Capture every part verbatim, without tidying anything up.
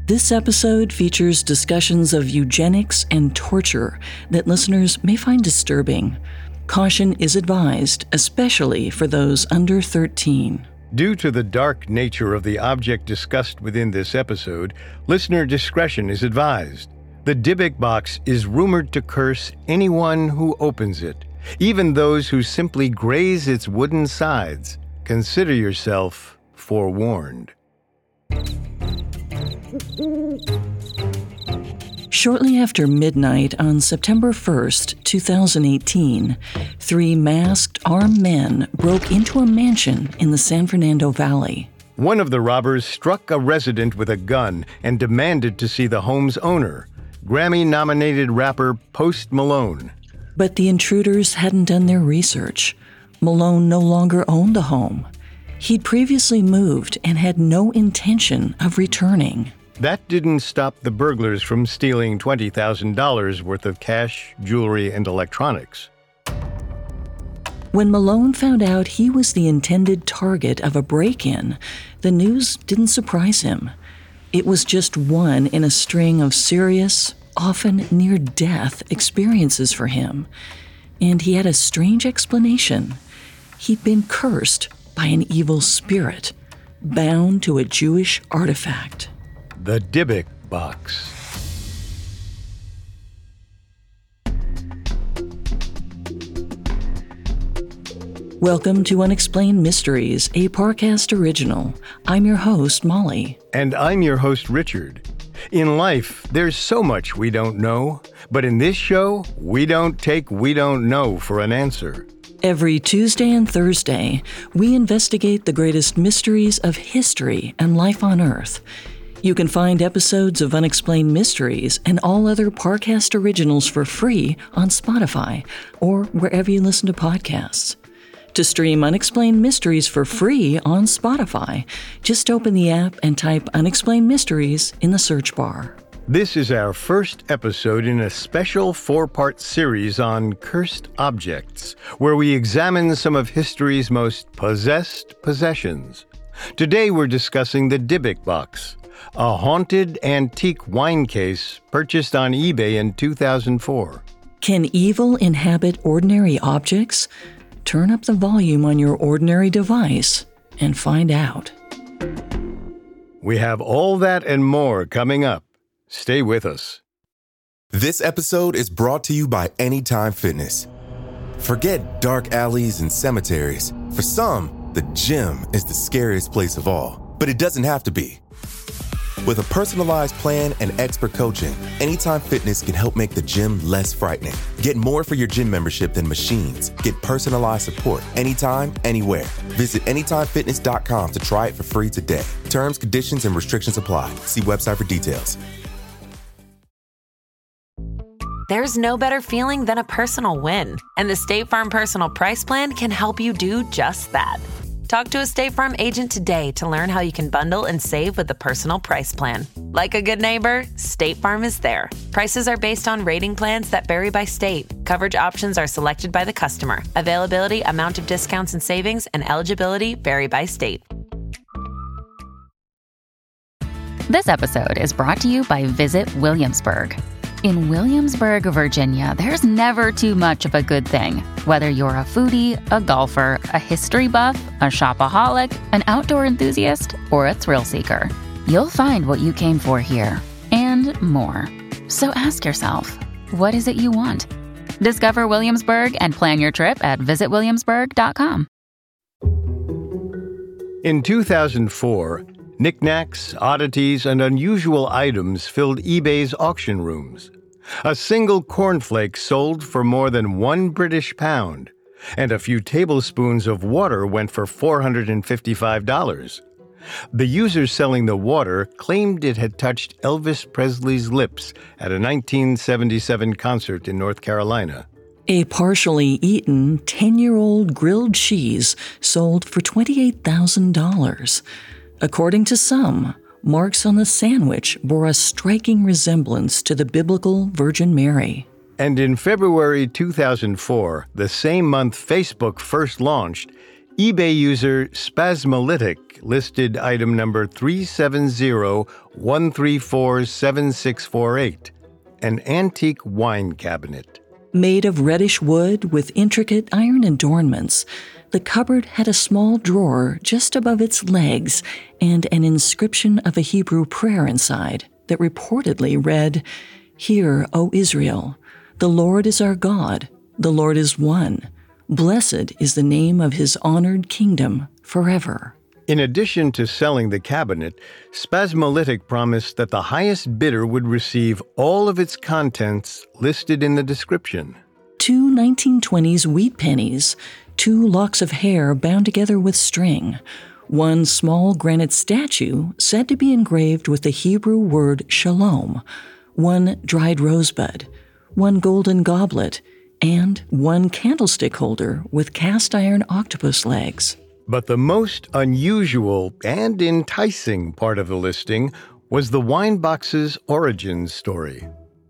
This episode features discussions of eugenics and torture that listeners may find disturbing. Caution is advised, especially for those under thirteen. Due to the dark nature of the object discussed within this episode, listener discretion is advised. The Dybbuk box is rumored to curse anyone who opens it, even those who simply graze its wooden sides. Consider yourself forewarned. Shortly after midnight on September first, two thousand eighteen, three masked, armed men broke into a mansion in the San Fernando Valley. One of the robbers struck a resident with a gun and demanded to see the home's owner, Grammy-nominated rapper Post Malone. But the intruders hadn't done their research. Malone no longer owned the home. He'd previously moved and had no intention of returning. That didn't stop the burglars from stealing twenty thousand dollars worth of cash, jewelry, and electronics. When Malone found out he was the intended target of a break-in, the news didn't surprise him. It was just one in a string of serious, often near-death experiences for him. And he had a strange explanation. He'd been cursed by an evil spirit, bound to a Jewish artifact. The Dybbuk box. Welcome to Unexplained Mysteries, a Parcast original. I'm your host, Molly. And I'm your host, Richard. In life, there's so much we don't know, but in this show, we don't take we don't know for an answer. Every Tuesday and Thursday, we investigate the greatest mysteries of history and life on Earth. You can find episodes of Unexplained Mysteries and all other Parcast originals for free on Spotify or wherever you listen to podcasts. To stream Unexplained Mysteries for free on Spotify, just open the app and type Unexplained Mysteries in the search bar. This is our first episode in a special four-part series on cursed objects, where we examine some of history's most possessed possessions. Today we're discussing the Dybbuk box, a haunted antique wine case purchased on eBay in two thousand four. Can evil inhabit ordinary objects? Turn up the volume on your ordinary device and find out. We have all that and more coming up. Stay with us. This episode is brought to you by Anytime Fitness. Forget dark alleys and cemeteries. For some, the gym is the scariest place of all, but it doesn't have to be. With a personalized plan and expert coaching, Anytime Fitness can help make the gym less frightening. Get more for your gym membership than machines. Get personalized support anytime, anywhere. Visit anytime fitness dot com to try it for free today. Terms, conditions, and restrictions apply. See website for details. There's no better feeling than a personal win, and the State Farm Personal Price Plan can help you do just that. Talk to a State Farm agent today to learn how you can bundle and save with the Personal Price Plan. Like a good neighbor, State Farm is there. Prices are based on rating plans that vary by state. Coverage options are selected by the customer. Availability, amount of discounts and savings, and eligibility vary by state. This episode is brought to you by Visit Williamsburg. In Williamsburg, Virginia, there's never too much of a good thing. Whether you're a foodie, a golfer, a history buff, a shopaholic, an outdoor enthusiast, or a thrill seeker, you'll find what you came for here and more. So ask yourself, what is it you want? Discover Williamsburg and plan your trip at visit williamsburg dot com. In two thousand four, knickknacks, oddities, and unusual items filled eBay's auction rooms. A single cornflake sold for more than one British pound, and a few tablespoons of water went for four hundred fifty-five dollars. The user selling the water claimed it had touched Elvis Presley's lips at a nineteen seventy-seven concert in North Carolina. A partially eaten ten-year-old grilled cheese sold for twenty-eight thousand dollars. According to some, marks on the sandwich bore a striking resemblance to the biblical Virgin Mary. And in February two thousand four, the same month Facebook first launched, eBay user Spasmolytic listed item number three seven zero one three four seven six four eight, an antique wine cabinet. Made of reddish wood with intricate iron adornments, the cupboard had a small drawer just above its legs and an inscription of a Hebrew prayer inside that reportedly read, "Hear, O Israel, the Lord is our God, the Lord is one. Blessed is the name of his honored kingdom forever." In addition to selling the cabinet, Spasmolytic promised that the highest bidder would receive all of its contents listed in the description. Two nineteen twenties wheat pennies, two locks of hair bound together with string, one small granite statue said to be engraved with the Hebrew word shalom, one dried rosebud, one golden goblet, and one candlestick holder with cast iron octopus legs. But the most unusual and enticing part of the listing was the wine box's origin story.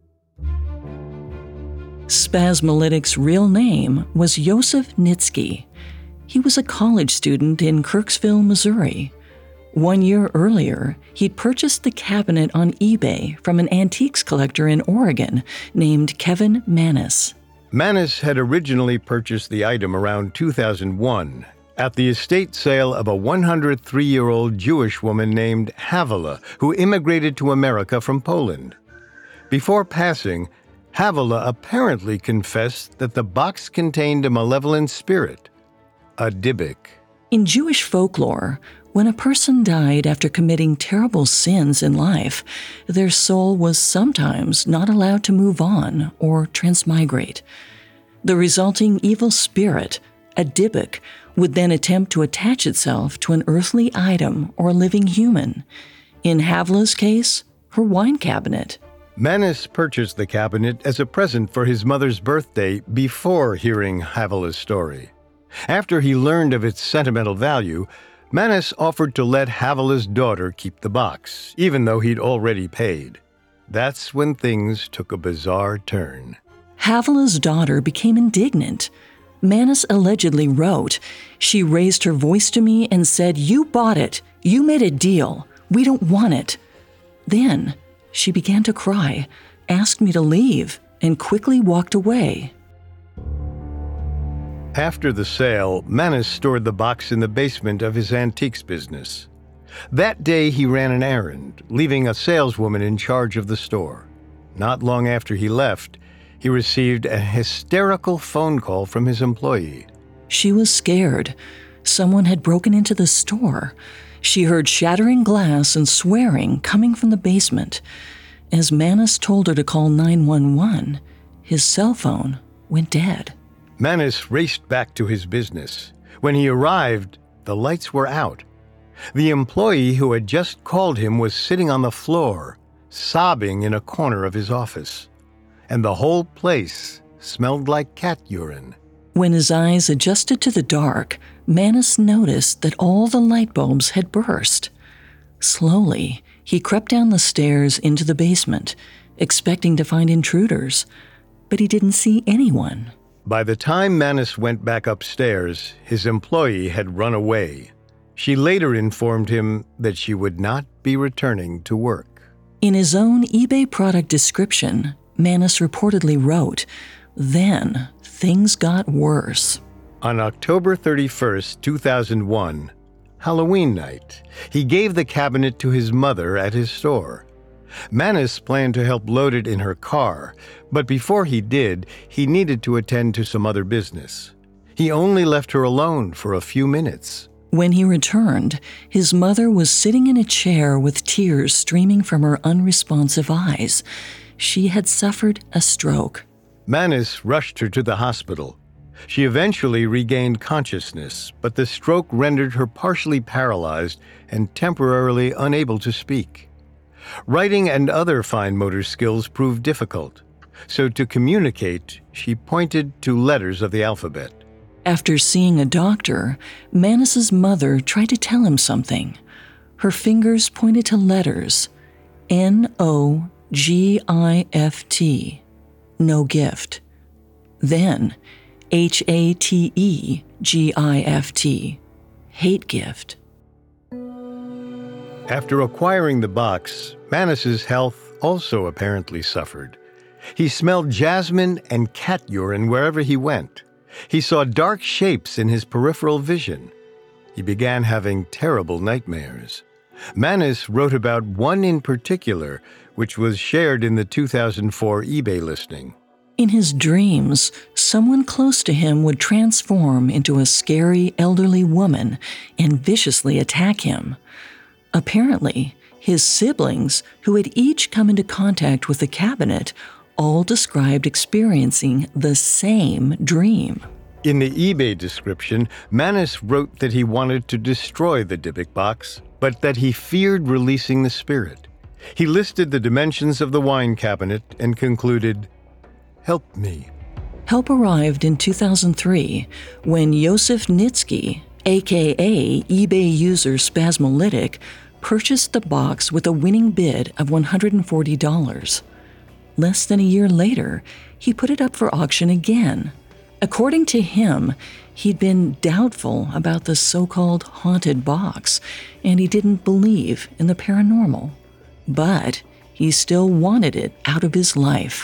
Spasmolytic's real name was Yosef Nitsky. He was a college student in Kirksville, Missouri. One year earlier, he'd purchased the cabinet on eBay from an antiques collector in Oregon named Kevin Manis. Manis had originally purchased the item around two thousand one at the estate sale of a one hundred three-year-old Jewish woman named Havilah, who immigrated to America from Poland. Before passing, Havilah apparently confessed that the box contained a malevolent spirit, a dybbuk. In Jewish folklore, when a person died after committing terrible sins in life, their soul was sometimes not allowed to move on or transmigrate. The resulting evil spirit, a dybbuk, would then attempt to attach itself to an earthly item or living human. In Havilah's case, her wine cabinet. Manis purchased the cabinet as a present for his mother's birthday before hearing Havilah's story. After he learned of its sentimental value, Manis offered to let Havilah's daughter keep the box, even though he'd already paid. That's when things took a bizarre turn. Havilah's daughter became indignant. Manis allegedly wrote, "She raised her voice to me and said, 'You bought it. You made a deal. We don't want it.' Then she began to cry, asked me to leave, and quickly walked away." After the sale, Manis stored the box in the basement of his antiques business. That day he ran an errand, leaving a saleswoman in charge of the store. Not long after he left, he received a hysterical phone call from his employee. She was scared. Someone had broken into the store. She heard shattering glass and swearing coming from the basement. As Manis told her to call nine one one, his cell phone went dead. Manis raced back to his business. When he arrived, the lights were out. The employee who had just called him was sitting on the floor, sobbing in a corner of his office. And the whole place smelled like cat urine. When his eyes adjusted to the dark, Manis noticed that all the light bulbs had burst. Slowly, he crept down the stairs into the basement, expecting to find intruders, but he didn't see anyone. By the time Manis went back upstairs, his employee had run away. She later informed him that she would not be returning to work. In his own eBay product description, Manis reportedly wrote, "Then things got worse." On October thirty-first, two thousand one, Halloween night, he gave the cabinet to his mother at his store. Manis planned to help load it in her car, but before he did, he needed to attend to some other business. He only left her alone for a few minutes. When he returned, his mother was sitting in a chair with tears streaming from her unresponsive eyes. She had suffered a stroke. Manis rushed her to the hospital. She eventually regained consciousness, but the stroke rendered her partially paralyzed and temporarily unable to speak. Writing and other fine motor skills proved difficult, so to communicate, she pointed to letters of the alphabet. After seeing a doctor, Manis's mother tried to tell him something. Her fingers pointed to letters, N O G I F T, no gift. Then, H A T E G I F T, hate gift. After acquiring the box, Mannis's health also apparently suffered. He smelled jasmine and cat urine wherever he went. He saw dark shapes in his peripheral vision. He began having terrible nightmares. Mannis wrote about one in particular, which was shared in the two thousand four eBay listing. In his dreams, someone close to him would transform into a scary elderly woman and viciously attack him. Apparently, his siblings, who had each come into contact with the cabinet, all described experiencing the same dream. In the eBay description, Mannis wrote that he wanted to destroy the Dybbuk box, but that he feared releasing the spirit. He listed the dimensions of the wine cabinet and concluded, "Help me." Help arrived in two thousand three when Yosef Nitsky, aka eBay user Spasmolytic, purchased the box with a winning bid of one hundred forty dollars. Less than a year later, he put it up for auction again. According to him, he'd been doubtful about the so-called haunted box, and he didn't believe in the paranormal. But he still wanted it out of his life.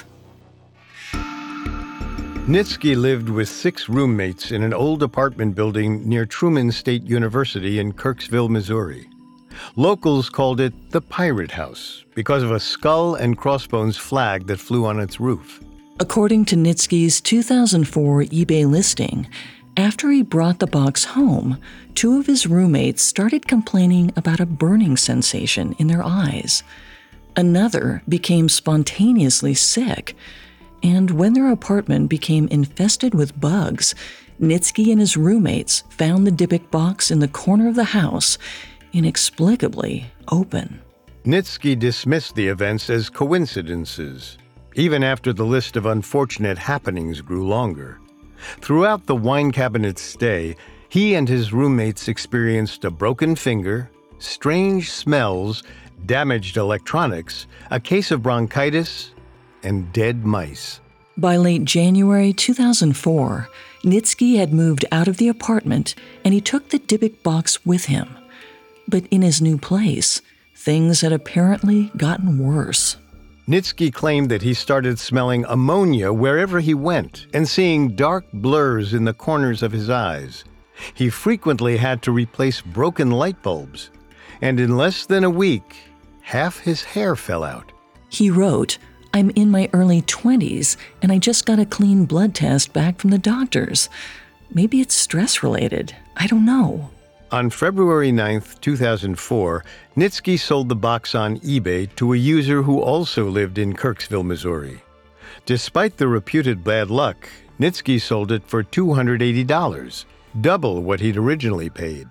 Nitsky lived with six roommates in an old apartment building near Truman State University in Kirksville, Missouri. Locals called it the Pirate House because of a skull and crossbones flag that flew on its roof. According to Nitsky's two thousand four eBay listing, after he brought the box home, two of his roommates started complaining about a burning sensation in their eyes. Another became spontaneously sick, and when their apartment became infested with bugs, Nitsky and his roommates found the Dybbuk box in the corner of the house, inexplicably open. Nitsky dismissed the events as coincidences, even after the list of unfortunate happenings grew longer. Throughout the wine cabinet's stay, he and his roommates experienced a broken finger, strange smells, damaged electronics, a case of bronchitis, and dead mice. By late January two thousand four, Nitsky had moved out of the apartment and he took the Dybbuk box with him. But in his new place, things had apparently gotten worse. Nitsky claimed that he started smelling ammonia wherever he went and seeing dark blurs in the corners of his eyes. He frequently had to replace broken light bulbs, and in less than a week, half his hair fell out. He wrote, "I'm in my early twenties and I just got a clean blood test back from the doctors. Maybe it's stress-related. I don't know." On February ninth, two thousand four, Nitsky sold the box on eBay to a user who also lived in Kirksville, Missouri. Despite the reputed bad luck, Nitsky sold it for two hundred eighty dollars, double what he'd originally paid.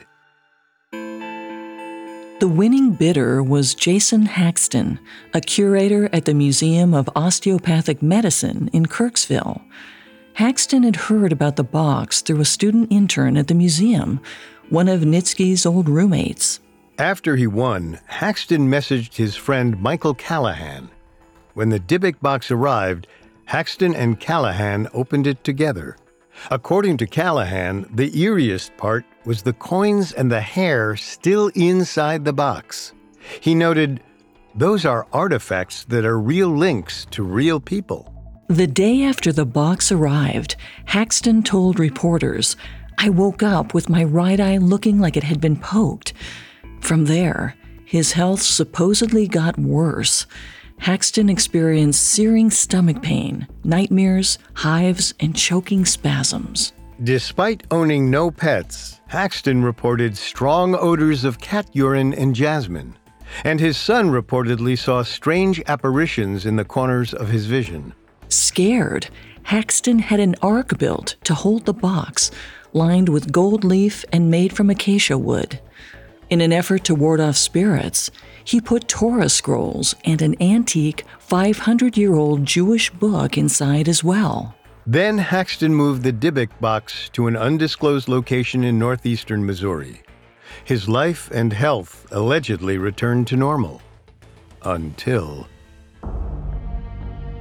The winning bidder was Jason Haxton, a curator at the Museum of Osteopathic Medicine in Kirksville. Haxton had heard about the box through a student intern at the museum, one of Nitsky's old roommates. After he won, Haxton messaged his friend Michael Callahan. When the Dybbuk box arrived, Haxton and Callahan opened it together. According to Callahan, the eeriest part was the coins and the hair still inside the box. He noted, "Those are artifacts that are real links to real people." The day after the box arrived, Haxton told reporters, "I woke up with my right eye looking like it had been poked." From there, his health supposedly got worse. Haxton experienced searing stomach pain, nightmares, hives, and choking spasms. Despite owning no pets, Haxton reported strong odors of cat urine and jasmine, and his son reportedly saw strange apparitions in the corners of his vision. Scared, Haxton had an ark built to hold the box, lined with gold leaf and made from acacia wood. In an effort to ward off spirits, he put Torah scrolls and an antique five hundred year old Jewish book inside as well. Then Haxton moved the Dybbuk box to an undisclosed location in northeastern Missouri. His life and health allegedly returned to normal. Until...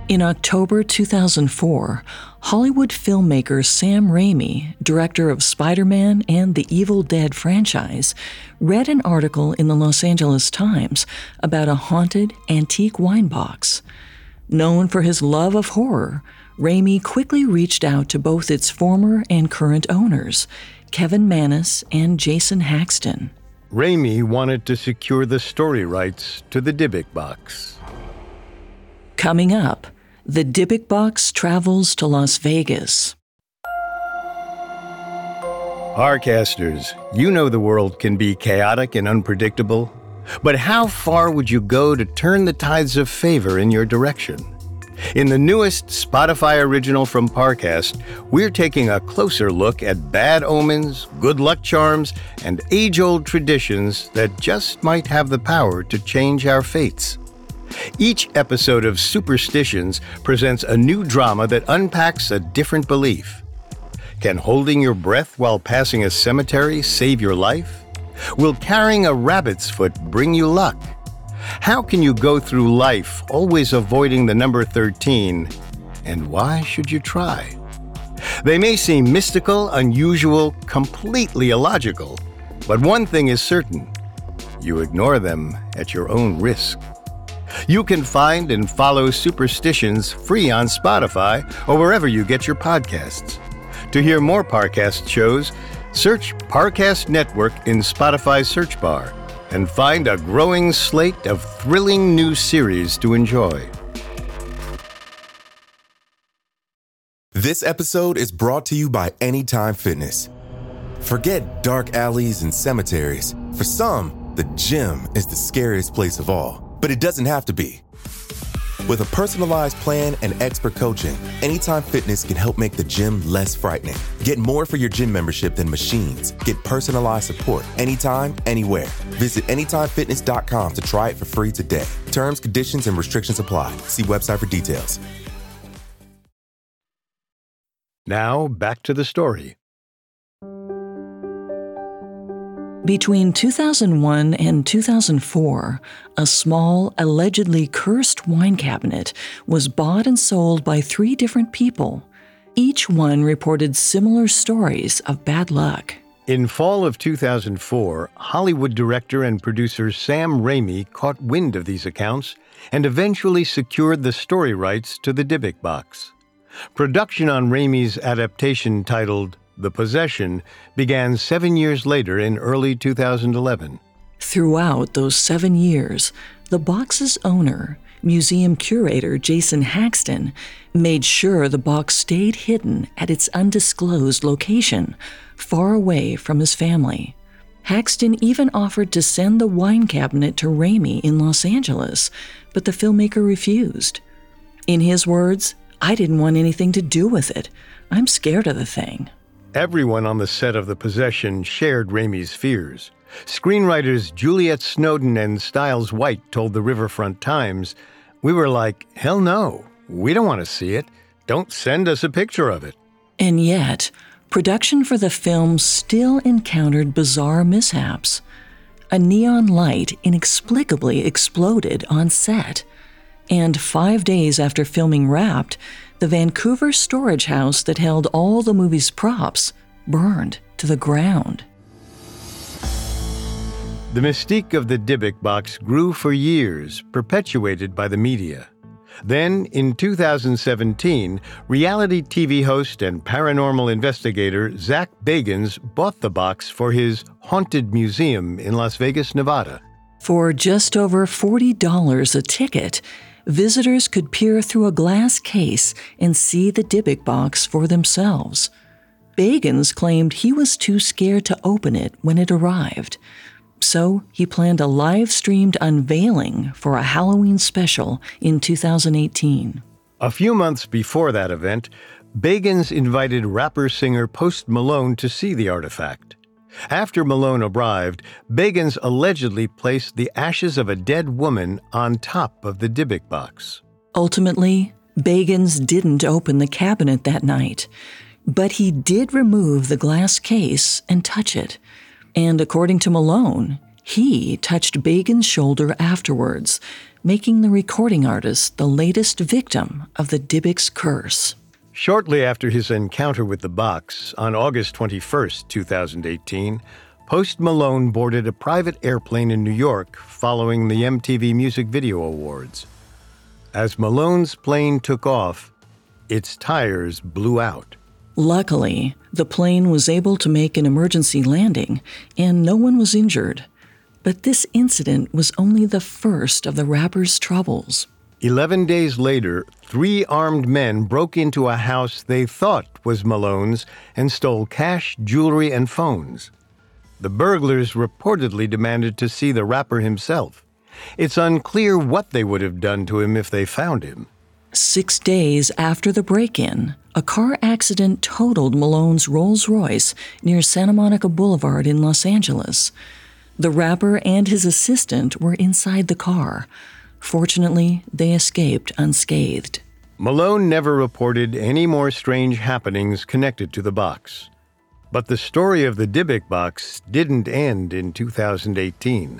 In October two thousand four, Hollywood filmmaker Sam Raimi, director of Spider-Man and the Evil Dead franchise, read an article in the Los Angeles Times about a haunted, antique wine box. Known for his love of horror, Raimi quickly reached out to both its former and current owners, Kevin Mannis and Jason Haxton. Raimi wanted to secure the story rights to the Dybbuk box. Coming up, the Dybbuk box travels to Las Vegas. Parcasters, you know the world can be chaotic and unpredictable, but how far would you go to turn the tides of favor in your direction? In the newest Spotify original from Parcast, we're taking a closer look at bad omens, good luck charms, and age-old traditions that just might have the power to change our fates. Each episode of Superstitions presents a new drama that unpacks a different belief. Can holding your breath while passing a cemetery save your life? Will carrying a rabbit's foot bring you luck? How can you go through life always avoiding the number thirteen? And why should you try? They may seem mystical, unusual, completely illogical, but one thing is certain: you ignore them at your own risk. You can find and follow Superstitions free on Spotify or wherever you get your podcasts. To hear more Parcast shows, search Parcast Network in Spotify's search bar and find a growing slate of thrilling new series to enjoy. This episode is brought to you by Anytime Fitness. Forget dark alleys and cemeteries. For some, the gym is the scariest place of all, but it doesn't have to be. With a personalized plan and expert coaching, Anytime Fitness can help make the gym less frightening. Get more for your gym membership than machines. Get personalized support anytime, anywhere. Visit anytime fitness dot com to try it for free today. Terms, conditions, and restrictions apply. See website for details. Now, back to the story. Between two thousand one and two thousand four, a small, allegedly cursed wine cabinet was bought and sold by three different people. Each one reported similar stories of bad luck. In fall of two thousand four, Hollywood director and producer Sam Raimi caught wind of these accounts and eventually secured the story rights to the Dybbuk box. Production on Raimi's adaptation titled The Possession began seven years later in early two thousand eleven. Throughout those seven years, the box's owner, museum curator Jason Haxton, made sure the box stayed hidden at its undisclosed location, far away from his family. Haxton even offered to send the wine cabinet to Raimi in Los Angeles, but the filmmaker refused. In his words, "I didn't want anything to do with it. I'm scared of the thing." Everyone on the set of The Possession shared Raimi's fears. Screenwriters Juliet Snowden and Styles White told the Riverfront Times, "We were like, hell no, we don't want to see it. Don't send us a picture of it." And yet, production for the film still encountered bizarre mishaps. A neon light inexplicably exploded on set. And five days after filming wrapped, the Vancouver storage house that held all the movie's props burned to the ground. The mystique of the Dybbuk box grew for years, perpetuated by the media. Then, in two thousand seventeen, reality T V host and paranormal investigator Zach Bagans bought the box for his Haunted Museum in Las Vegas, Nevada. For just over forty dollars a ticket, visitors could peer through a glass case and see the Dybbuk box for themselves. Bagans claimed he was too scared to open it when it arrived. So he planned a live-streamed unveiling for a Halloween special in two thousand eighteen. A few months before that event, Bagans invited rapper-singer Post Malone to see the artifact. After Malone arrived, Bagans allegedly placed the ashes of a dead woman on top of the Dybbuk box. Ultimately, Bagans didn't open the cabinet that night, but he did remove the glass case and touch it. And according to Malone, He touched Bagan's shoulder afterwards, making the recording artist the latest victim of the Dybbuk's curse. Shortly after his encounter with the box, on August twenty-first, twenty eighteen, Post Malone boarded a private airplane in New York following the M T V Music Video Awards. As Malone's plane took off, its tires blew out. Luckily, the plane was able to make an emergency landing, and no one was injured. But this incident was only the first of the rapper's troubles. Eleven days later, three armed men broke into a house they thought was Malone's and stole cash, jewelry, and phones. The burglars reportedly demanded to see the rapper himself. It's unclear what they would have done to him if they found him. Six days after the break-in, a car accident totaled Malone's Rolls-Royce near Santa Monica Boulevard in Los Angeles. The rapper and his assistant were inside the car. Fortunately, they escaped unscathed. Malone never reported any more strange happenings connected to the box. But the story of the Dybbuk box didn't end in two thousand eighteen.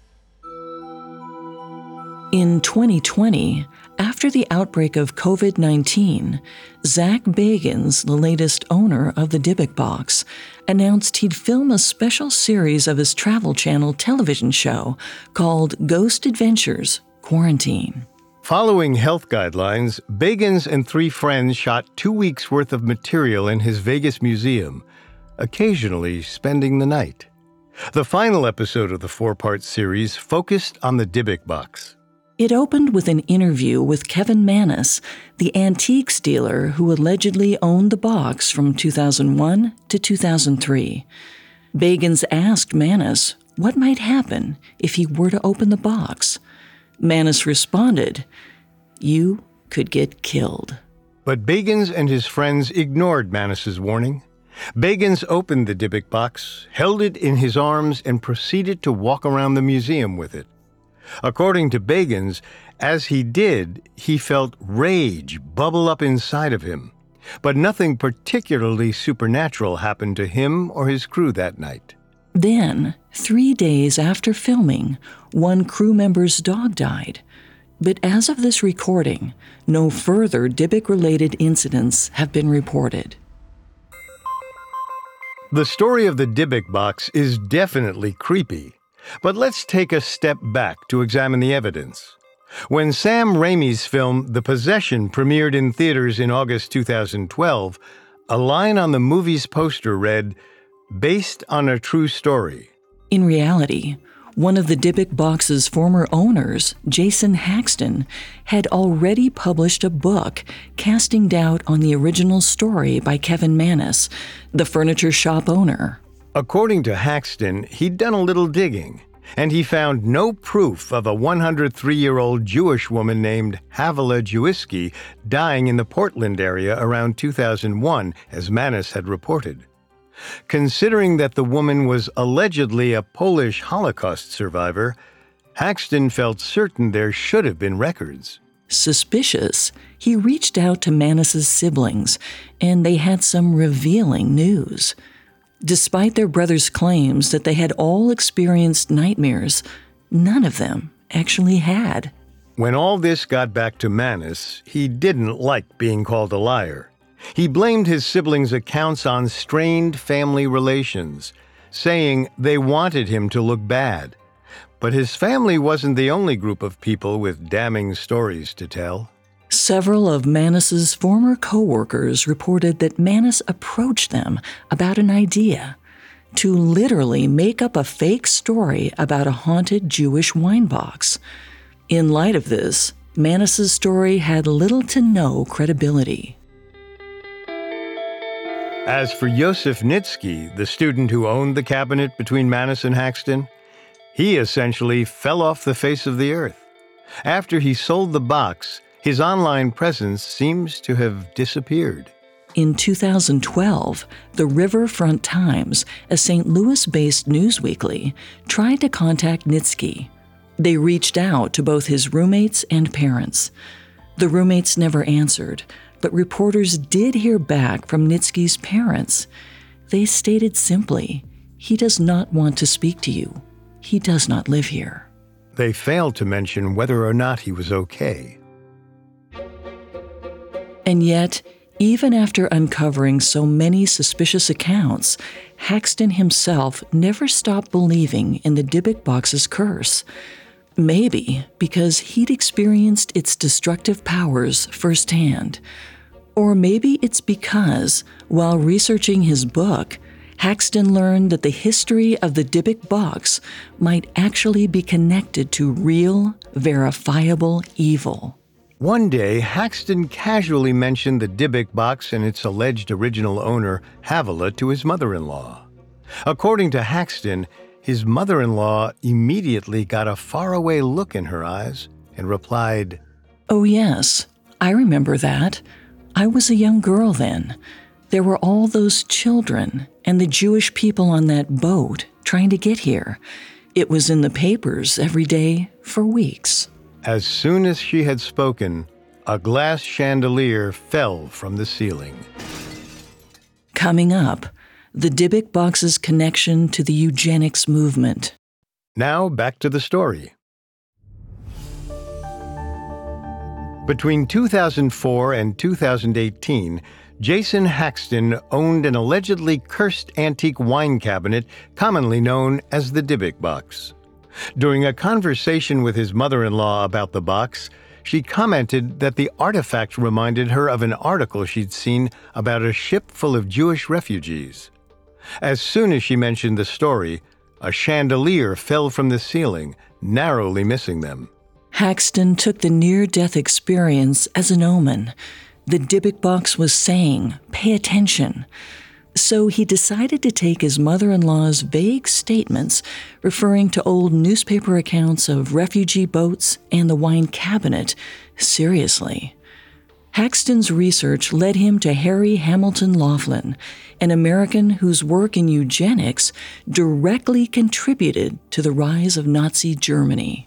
In twenty twenty, after the outbreak of covid nineteen, Zach Bagans, the latest owner of the Dybbuk box, announced he'd film a special series of his Travel Channel television show called Ghost Adventures Quarantine. Following health guidelines, Bagans and three friends shot two weeks' worth of material in his Vegas museum, occasionally spending the night. The final episode of the four-part series focused on the Dybbuk box. It opened with an interview with Kevin Mannis, the antiques dealer who allegedly owned the box from two thousand one to two thousand three. Bagans asked Mannis what might happen if he were to open the box. Mannis responded, "You could get killed." But Bagans and his friends ignored Mannis's warning. Bagans opened the Dybbuk box, held it in his arms, and proceeded to walk around the museum with it. According to Bagans, as he did, he felt rage bubble up inside of him. But nothing particularly supernatural happened to him or his crew that night. Then, three days after filming, one crew member's dog died. But as of this recording, no further Dybbuk-related incidents have been reported. The story of the Dybbuk box is definitely creepy, but let's take a step back to examine the evidence. When Sam Raimi's film The Possession premiered in theaters in August two thousand twelve, a line on the movie's poster read, "Based on a true story." In reality, one of the Dybbuk box's former owners, Jason Haxton, had already published a book casting doubt on the original story by Kevin Mannis, the furniture shop owner. According to Haxton, he'd done a little digging, and he found no proof of a one hundred three-year-old Jewish woman named Havila Jewiski dying in the Portland area around two thousand one, as Mannis had reported. Considering that the woman was allegedly a Polish Holocaust survivor, Haxton felt certain there should have been records. Suspicious, he reached out to Mannis's siblings, and they had some revealing news. Despite their brothers' claims that they had all experienced nightmares, none of them actually had. When all this got back to Mannis, he didn't like being called a liar. He blamed his siblings' accounts on strained family relations, saying they wanted him to look bad. But his family wasn't the only group of people with damning stories to tell. Several of Mannis's former co-workers reported that Mannis approached them about an idea to literally make up a fake story about a haunted Jewish wine box. In light of this, Mannis's story had little to no credibility. As for Yosef Nitsky, the student who owned the cabinet between Mannis and Haxton, he essentially fell off the face of the earth. After he sold the box, his online presence seems to have disappeared. In two thousand twelve, the Riverfront Times, a Saint Louis-based newsweekly, tried to contact Nitsky. They reached out to both his roommates and parents. The roommates never answered, but reporters did hear back from Nitsky's parents. They stated simply, "He does not want to speak to you. he does not live here. They failed to mention whether or not he was okay. And yet, even after uncovering so many suspicious accounts, Haxton himself never stopped believing in the Dybbuk box's curse. Maybe because he'd experienced its destructive powers firsthand. Or maybe it's because, while researching his book, Haxton learned that the history of the Dybbuk box might actually be connected to real, verifiable evil. One day, Haxton casually mentioned the Dybbuk box and its alleged original owner, Havilah, to his mother-in-law. According to Haxton, his mother-in-law immediately got a faraway look in her eyes and replied, "Oh yes, I remember that. I was a young girl then. There were all those children and the Jewish people on that boat trying to get here. It was in the papers every day for weeks." As soon as she had spoken, a glass chandelier fell from the ceiling. Coming up, the Dybbuk box's connection to the eugenics movement. Now back to the story. Between two thousand four and two thousand eighteen, Jason Haxton owned an allegedly cursed antique wine cabinet commonly known as the Dybbuk box. During a conversation with his mother-in-law about the box, she commented that the artifact reminded her of an article she'd seen about a ship full of Jewish refugees. As soon as she mentioned the story, a chandelier fell from the ceiling, narrowly missing them. Haxton took the near-death experience as an omen. The Dybbuk box was saying, "Pay attention." So he decided to take his mother-in-law's vague statements referring to old newspaper accounts of refugee boats and the wine cabinet seriously. Haxton's research led him to Harry Hamilton Laughlin, an American whose work in eugenics directly contributed to the rise of Nazi Germany.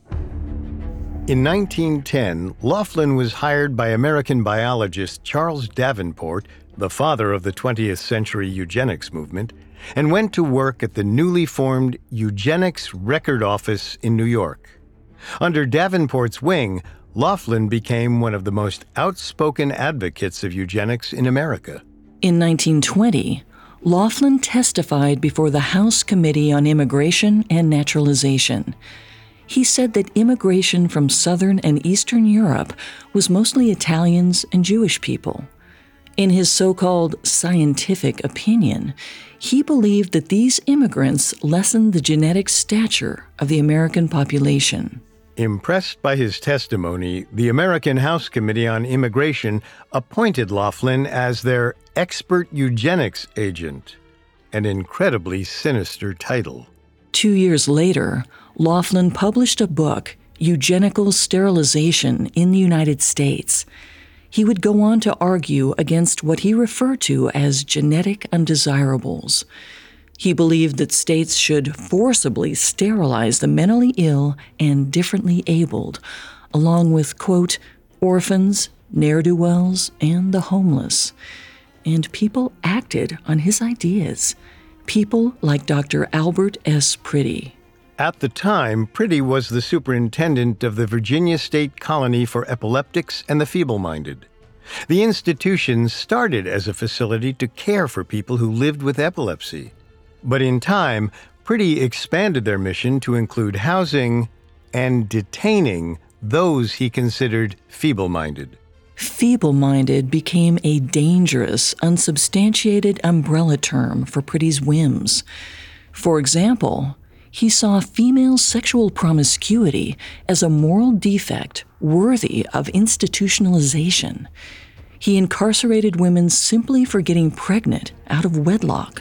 In nineteen ten, Laughlin was hired by American biologist Charles Davenport, the father of the twentieth century eugenics movement, and went to work at the newly formed Eugenics Record Office in New York. Under Davenport's wing, Laughlin became one of the most outspoken advocates of eugenics in America. In nineteen twenty, Laughlin testified before the House Committee on Immigration and Naturalization. He said that immigration from Southern and Eastern Europe was mostly Italians and Jewish people. In his so-called scientific opinion, he believed that these immigrants lessened the genetic stature of the American population. Impressed by his testimony, the American House Committee on Immigration appointed Laughlin as their expert eugenics agent, an incredibly sinister title. Two years later, Laughlin published a book, Eugenical Sterilization in the United States. He would go on to argue against what he referred to as genetic undesirables. He believed that states should forcibly sterilize the mentally ill and differently abled, along with, quote, orphans, ne'er-do-wells, and the homeless. And people acted on his ideas. People like Doctor Albert S. Priddy. At the time, Priddy was the superintendent of the Virginia State Colony for Epileptics and the Feeble-Minded. The institution started as a facility to care for people who lived with epilepsy. But in time, Priddy expanded their mission to include housing and detaining those he considered feeble-minded. Feeble-minded became a dangerous, unsubstantiated umbrella term for Priddy's whims. For example, he saw female sexual promiscuity as a moral defect worthy of institutionalization. He incarcerated women simply for getting pregnant out of wedlock.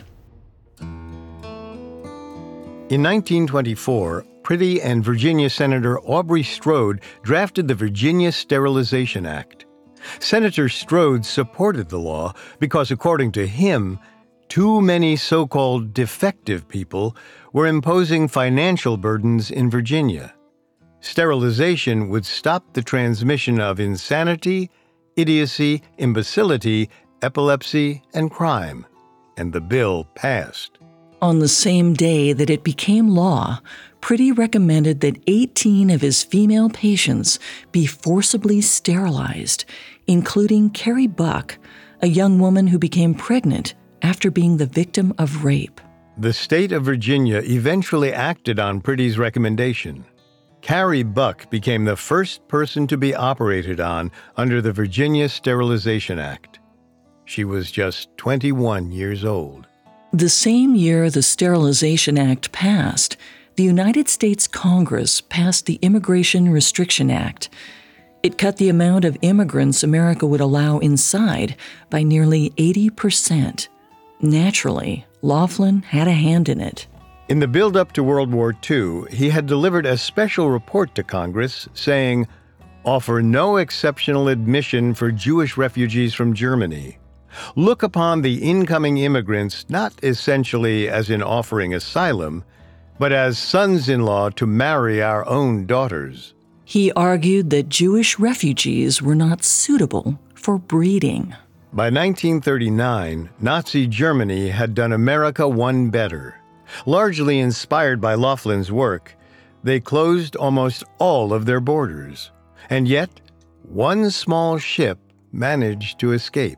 In nineteen twenty-four, Priddy and Virginia Senator Aubrey Strode drafted the Virginia Sterilization Act. Senator Strode supported the law because, according to him, too many so-called defective people were imposing financial burdens in Virginia. Sterilization would stop the transmission of insanity, idiocy, imbecility, epilepsy, and crime, and the bill passed. On the same day that it became law, Priddy recommended that eighteen of his female patients be forcibly sterilized, including Carrie Buck, a young woman who became pregnant after being the victim of rape. The state of Virginia eventually acted on Priddy's recommendation. Carrie Buck became the first person to be operated on under the Virginia Sterilization Act. She was just twenty-one years old. The same year the Sterilization Act passed, the United States Congress passed the Immigration Restriction Act. It cut the amount of immigrants America would allow inside by nearly eighty percent. Naturally, Laughlin had a hand in it. In the build-up to World War Two, he had delivered a special report to Congress saying, "Offer no exceptional admission for Jewish refugees from Germany. Look upon the incoming immigrants not essentially as in offering asylum, but as sons-in-law to marry our own daughters." He argued that Jewish refugees were not suitable for breeding. By nineteen thirty-nine, Nazi Germany had done America one better. Largely inspired by Laughlin's work, they closed almost all of their borders. And yet, one small ship managed to escape.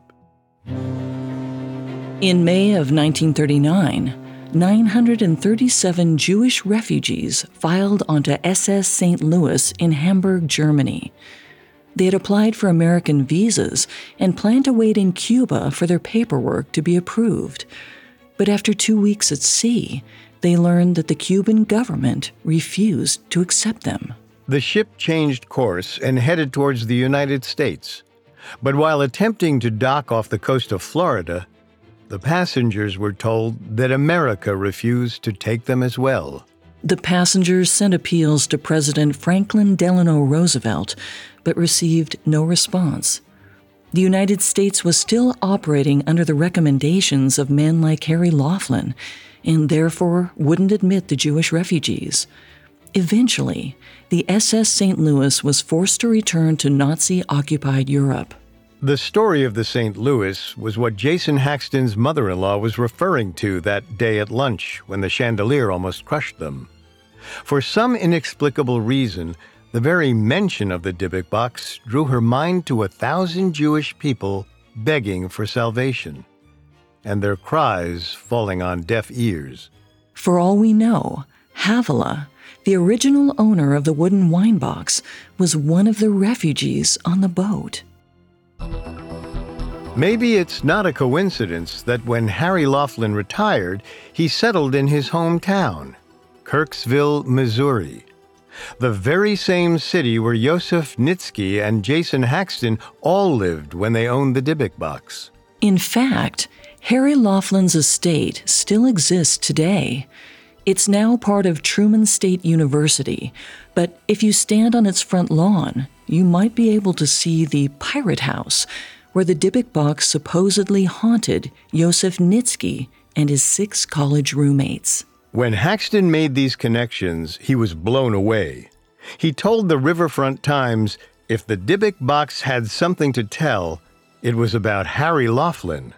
In May of nineteen thirty-nine, nine hundred thirty-seven Jewish refugees filed onto S S Saint Louis in Hamburg, Germany. They had applied for American visas and planned to wait in Cuba for their paperwork to be approved. But after two weeks at sea, they learned that the Cuban government refused to accept them. The ship changed course and headed towards the United States. But while attempting to dock off the coast of Florida, the passengers were told that America refused to take them as well. The passengers sent appeals to President Franklin Delano Roosevelt, but received no response. The United States was still operating under the recommendations of men like Harry Laughlin, and therefore wouldn't admit the Jewish refugees. Eventually, the S S Saint Louis was forced to return to Nazi-occupied Europe. The story of the Saint Louis was what Jason Haxton's mother-in-law was referring to that day at lunch when the chandelier almost crushed them. For some inexplicable reason, the very mention of the Dybbuk box drew her mind to a thousand Jewish people begging for salvation, and their cries falling on deaf ears. For all we know, Havilah, the original owner of the wooden wine box, was one of the refugees on the boat. Maybe it's not a coincidence that when Harry Laughlin retired, he settled in his hometown, Kirksville, Missouri, the very same city where Yosef Nitzky and Jason Haxton all lived when they owned the Dybbuk box. In fact, Harry Laughlin's estate still exists today. It's now part of Truman State University, but if you stand on its front lawn, you might be able to see the Pirate House, where the Dybbuk box supposedly haunted Yosef Nitzky and his six college roommates. When Haxton made these connections, he was blown away. He told the Riverfront Times if the Dybbuk box had something to tell, it was about Harry Laughlin.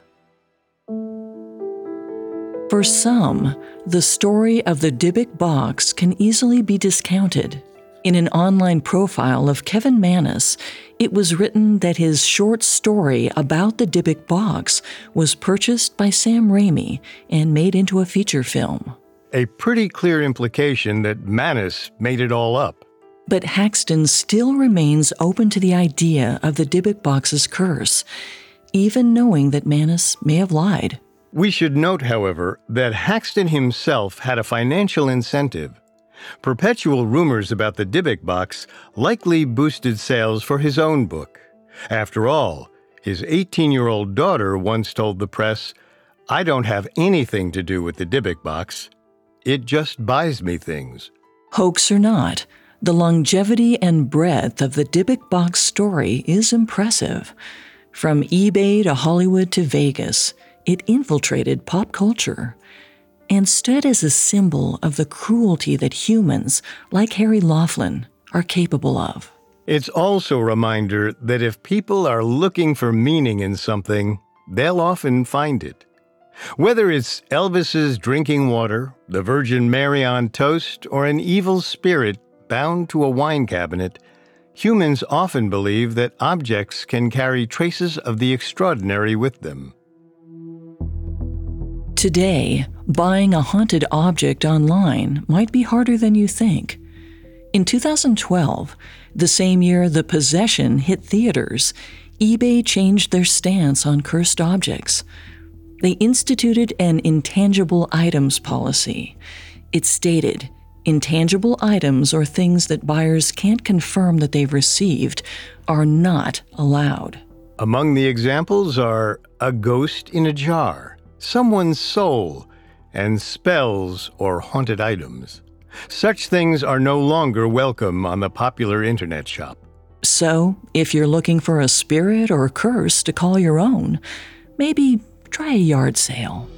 For some, the story of the Dybbuk box can easily be discounted. In an online profile of Kevin Mannis, it was written that his short story about the Dybbuk box was purchased by Sam Raimi and made into a feature film. A pretty clear implication that Mannis made it all up. But Haxton still remains open to the idea of the Dybbuk box's curse, even knowing that Mannis may have lied. We should note, however, that Haxton himself had a financial incentive. Perpetual rumors about the Dybbuk box likely boosted sales for his own book. After all, his eighteen-year-old daughter once told the press, "I don't have anything to do with the Dybbuk box. It just buys me things." Hoax or not, the longevity and breadth of the Dybbuk box story is impressive. From eBay to Hollywood to Vegas, it infiltrated pop culture and stood as a symbol of the cruelty that humans, like Harry Laughlin, are capable of. It's also a reminder that if people are looking for meaning in something, they'll often find it. Whether it's Elvis's drinking water, the Virgin Mary on toast, or an evil spirit bound to a wine cabinet, humans often believe that objects can carry traces of the extraordinary with them. Today, buying a haunted object online might be harder than you think. In two thousand twelve, the same year The Possession hit theaters, eBay changed their stance on cursed objects. They instituted an intangible items policy. It stated, intangible items or things that buyers can't confirm that they've received are not allowed. Among the examples are a ghost in a jar, someone's soul, and spells or haunted items. Such things are no longer welcome on the popular internet shop. So, if you're looking for a spirit or curse to call your own, maybe try a yard sale.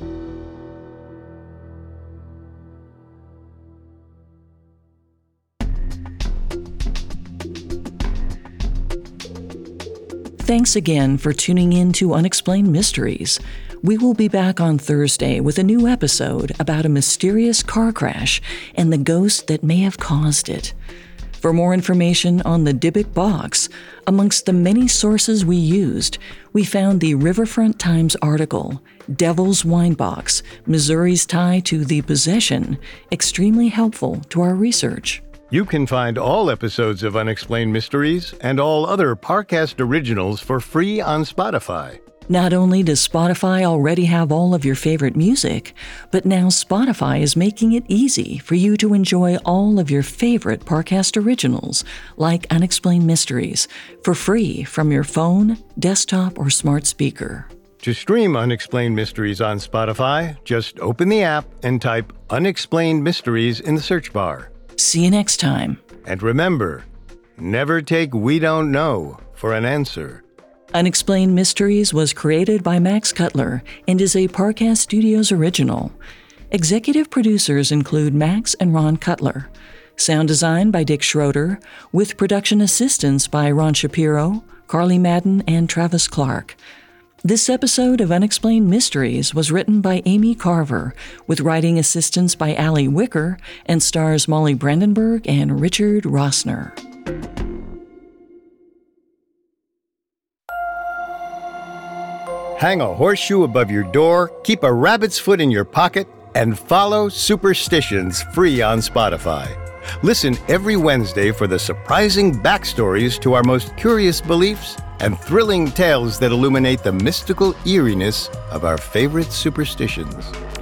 Thanks again for tuning in to Unexplained Mysteries. We will be back on Thursday with a new episode about a mysterious car crash and the ghost that may have caused it. For more information on the Dybbuk box, amongst the many sources we used, we found the Riverfront Times article, Devil's Wine Box, Missouri's Tie to the Possession, extremely helpful to our research. You can find all episodes of Unexplained Mysteries and all other Parcast originals for free on Spotify. Not only does Spotify already have all of your favorite music, but now Spotify is making it easy for you to enjoy all of your favorite Parcast originals, like Unexplained Mysteries, for free from your phone, desktop, or smart speaker. To stream Unexplained Mysteries on Spotify, just open the app and type Unexplained Mysteries in the search bar. See you next time. And remember, never take "we don't know" for an answer. Unexplained Mysteries was created by Max Cutler and is a Parcast Studios original. Executive producers include Max and Ron Cutler. Sound design by Dick Schroeder, with production assistance by Ron Shapiro, Carly Madden, and Travis Clark. This episode of Unexplained Mysteries was written by Amy Carver, with writing assistance by Allie Wicker, and stars Molly Brandenburg and Richard Rossner. Hang a horseshoe above your door, keep a rabbit's foot in your pocket, and follow Superstitions free on Spotify. Listen every Wednesday for the surprising backstories to our most curious beliefs and thrilling tales that illuminate the mystical eeriness of our favorite superstitions.